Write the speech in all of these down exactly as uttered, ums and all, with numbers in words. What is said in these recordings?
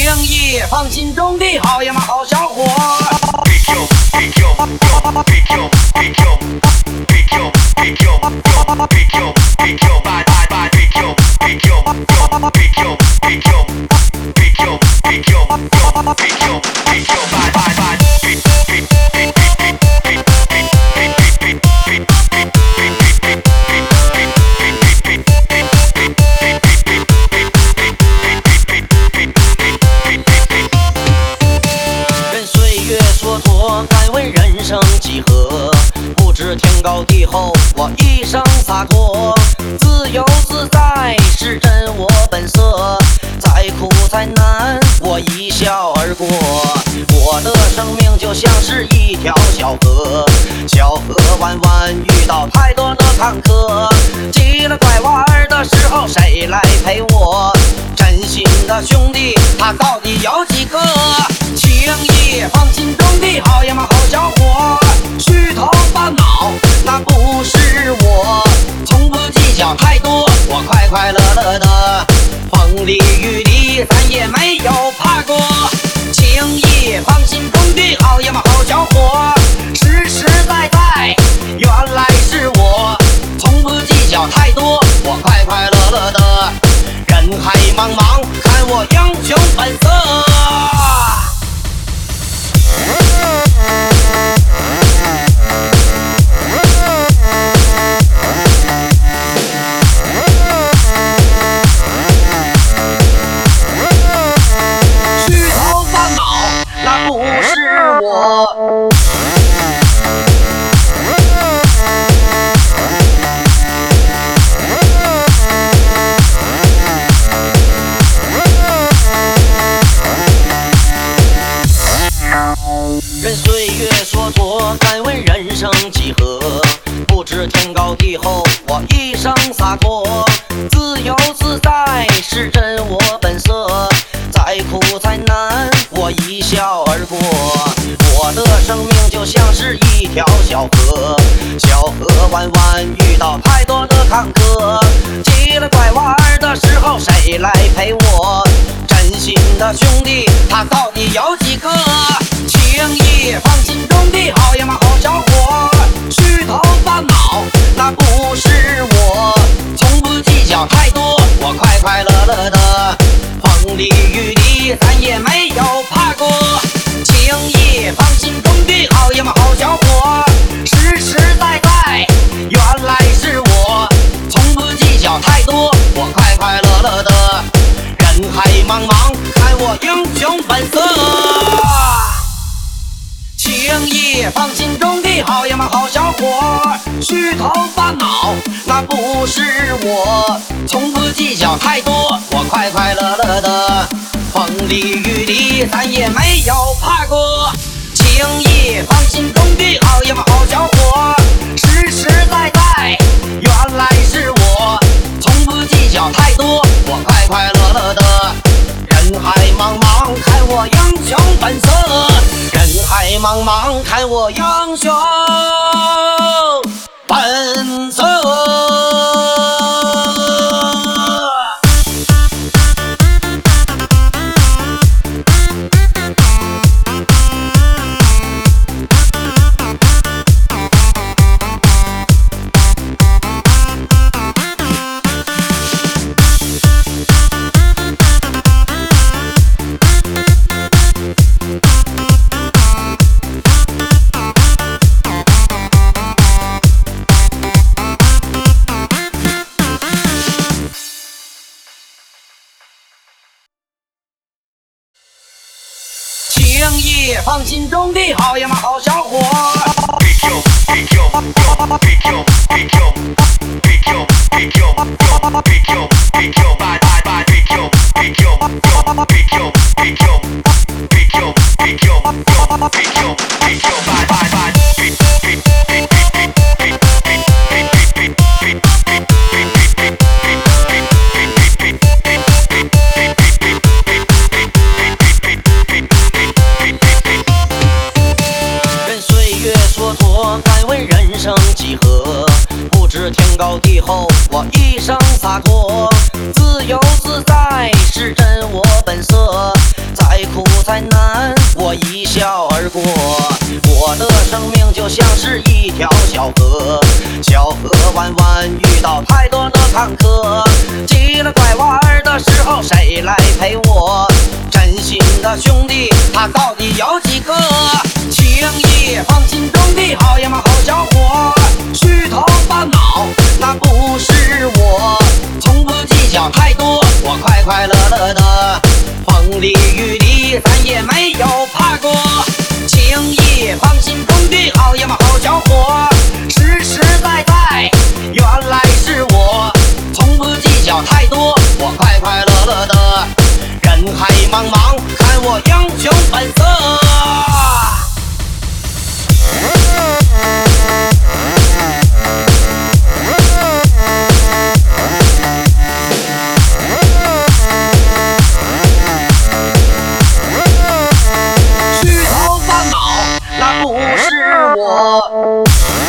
义放心中的好爷们好小伙。敢问人生几何？不知天高地厚，我一生洒脱。自由自在是真我本色，再苦再难我一笑而过。我的生命就像是一条小河，小河弯弯遇到太多的坎坷，急了拐弯的时候谁来陪我？真心的兄弟他到底有几个？情义放心中的好爷们好小伙，虚头巴脑那不是我，从不计较太多，我快快乐乐的，风里雨里咱也没有怕过。情义放心中的好爷们好小伙，实实在在原来是我，从不计较太多，我快快乐乐的，人海茫茫看我英雄本色。虚头巴脑那不是我。任岁月蹉跎，敢问人生几何？不知天高地厚，我一生洒脱。自由自在是真我本色，再苦再难我一笑而过。我的生命就像是一条小河，小河弯弯遇到太多的坎坷，急了拐弯的时候谁来陪我？真心的兄弟他到底有几个？情义放心中的好爷们好小伙，虚头巴脑那不是我，从不计较太多，我快快乐乐的，风里雨里咱也没有怕过。情义放心中的好爷们好小伙，实实在在原来是我，从不计较太多，我快快乐乐的，人海茫茫看我英雄本色。情义放心中的好爷们好小伙，虚头巴脑那不是我，从不计较太多，我快快乐乐的，风里雨里咱也没有怕过。情义放心中的好爷们好小伙，实实在在原来是我，从不计较太多，我快快乐乐的，人海茫茫看我英雄本色，人海茫茫看我英雄本色。情义放心中的好爷们好小伙，敢问人生几何？不知天高地厚，我一生洒脱。自由自在是真我本色，再再苦再难，我一笑而过。我的生命就像是一条小河，小河弯弯，遇到太多的坎坷。急了拐弯的时候，谁来陪我？真心的兄弟，他到底有几个？轻易放心中的好爷们好小伙，虚头巴脑那不是我，从不计较太多，我快快乐乐的，风里雨里咱也没有怕过。轻易放心中的好爷们好小伙，实实在在原来是我，从不计较太多，我快快乐乐的，人海茫茫看我英雄本色。虚头巴脑那不是我。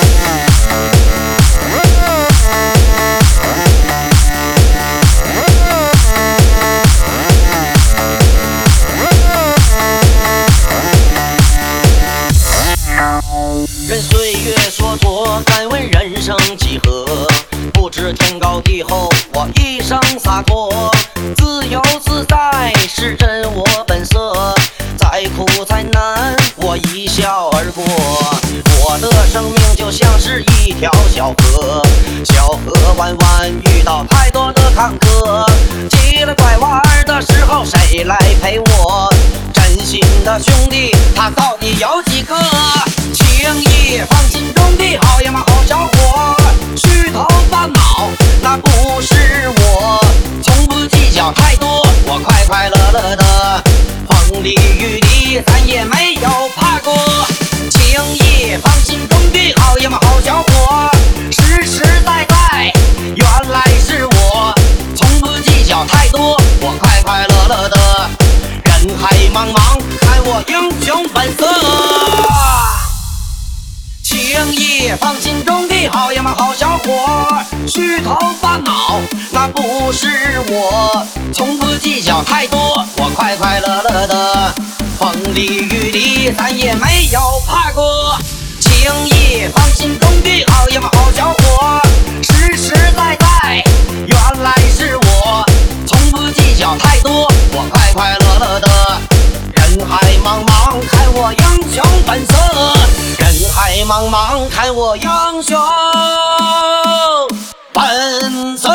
任岁月蹉跎，敢问人生几何？不知天高地厚，我一生洒脱。自由自在是真我本色，再苦再难，我一笑而过。我的生命就像是一条小河，小河弯弯，遇到太多的坎坷。急了拐弯的时候，谁来陪我？真心的兄弟，他到底有几个？轻易放心中的好爷们好小伙，虚头巴脑那不是我，从不计较太多，我快快乐乐的，风里雨里咱也没有怕过。轻易放心中的好爷们好小伙，实实在在原来是我，从不计较太多，我快快乐乐的，人海茫茫看我英雄本色。轻易放心中的好爷们好小伙，虚头巴脑那不是我，从不计较太多，我快快乐乐的，风里雨里咱也没有怕过。轻易放心中的好爷们好小伙，实实在在原来是我，从不计较太多，我快快乐乐的，人海茫茫看我英雄本色，人海茫茫看我英雄本色。